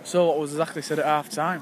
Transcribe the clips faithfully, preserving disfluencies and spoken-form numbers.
So what was exactly said at half time?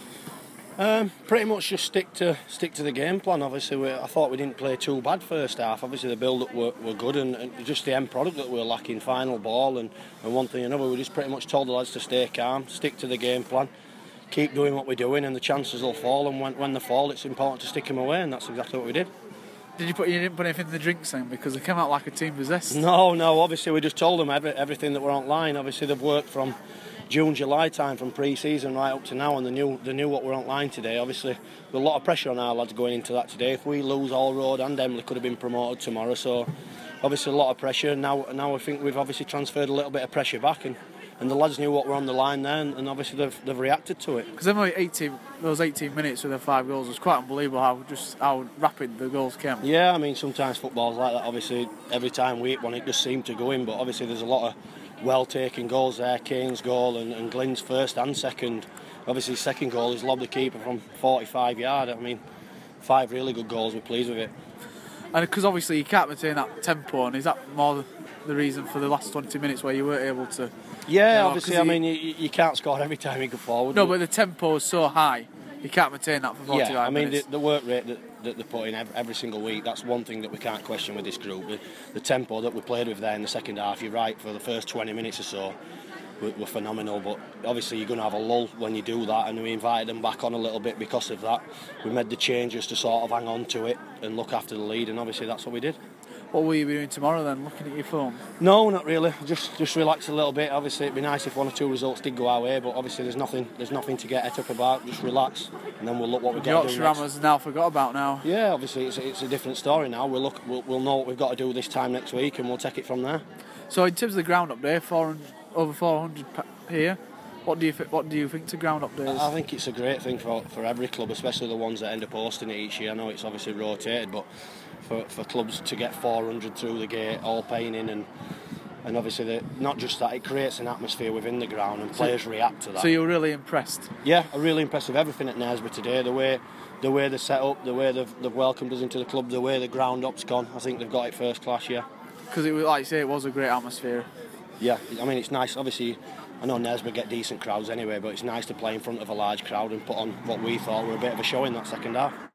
Um, pretty much just stick to stick to the game plan. Obviously, we, I thought we didn't play too bad first half. Obviously, the build-up were, were good, and, and just the end product that we were lacking, final ball and, and one thing and another. We just pretty much told the lads to stay calm, stick to the game plan, keep doing what we're doing, and the chances will fall. And when, when they fall, it's important to stick them away, and that's exactly what we did. Did you put you didn't put anything in the drinks then, because they came out like a team possessed? No, no. Obviously, we just told them every, everything that were online. Obviously, they've worked from June, July time, from pre-season right up to now, and they knew they knew what we're online today. Obviously, there's a lot of pressure on our lads going into that today. If we lose, All Road and Emily could have been promoted tomorrow. So, obviously, a lot of pressure. Now, now I think we've obviously transferred a little bit of pressure back, and, and the lads knew what were on the line there, and, and obviously they've they've reacted to it. Because only eighteen, those eighteen minutes with the five goals was quite unbelievable. How just how rapid the goals came. Yeah, I mean sometimes football's like that. Obviously, every time we hit one, it just seemed to go in. But obviously, there's a lot of well-taken goals there. Kane's goal and, and Glyn's first and second. Obviously, his second goal is lobbed the keeper from forty-five yard. I mean, five really good goals. We're pleased with it. And because obviously you can't maintain that tempo, and is that more the reason for the last twenty minutes where you weren't able to? Yeah, you know, obviously. I mean, you, you can't score every time you go forward. No, but the tempo is so high, you can't maintain that for forty-five yeah, I mean, minutes. the, the work rate that, that they're putting every, every single week, that's one thing that we can't question with this group. The, the tempo that we played with there in the second half, you're right, for the first twenty minutes or so, were, were phenomenal. But obviously, you're going to have a lull when you do that, and we invited them back on a little bit because of that. We made the changes to sort of hang on to it and look after the lead, and obviously, that's what we did. What will you be doing tomorrow then, looking at your phone? No, not really. Just just relax a little bit. Obviously, it'd be nice if one or two results did go our way, but obviously there's nothing there's nothing to get het up about. Just relax, and then we'll look what we've got to do Yorkshire next. Hammers now forgot about now. Yeah, obviously it's, it's a different story now. We'll look, we'll, we'll know what we've got to do this time next week, and we'll take it from there. So in terms of the ground up day, four hundred, over four hundred here. What do you th- what do you think to ground up days? I think it's a great thing for for every club, especially the ones that end up hosting it each year. I know it's obviously rotated, but for, for clubs to get four hundred through the gate, all paying in, and and obviously the, not just that, it creates an atmosphere within the ground, and players so, react to that. So you're really impressed? Yeah, I'm really impressed with everything at Knaresborough today. The way the way they're set up, the way they've, they've welcomed us into the club, the way the ground up's gone. I think they've got it first class. Yeah. Because it was, like you say, it was a great atmosphere. Yeah, I mean it's nice. Obviously, I know Knaresborough get decent crowds anyway, but it's nice to play in front of a large crowd and put on what we thought were a bit of a show in that second half.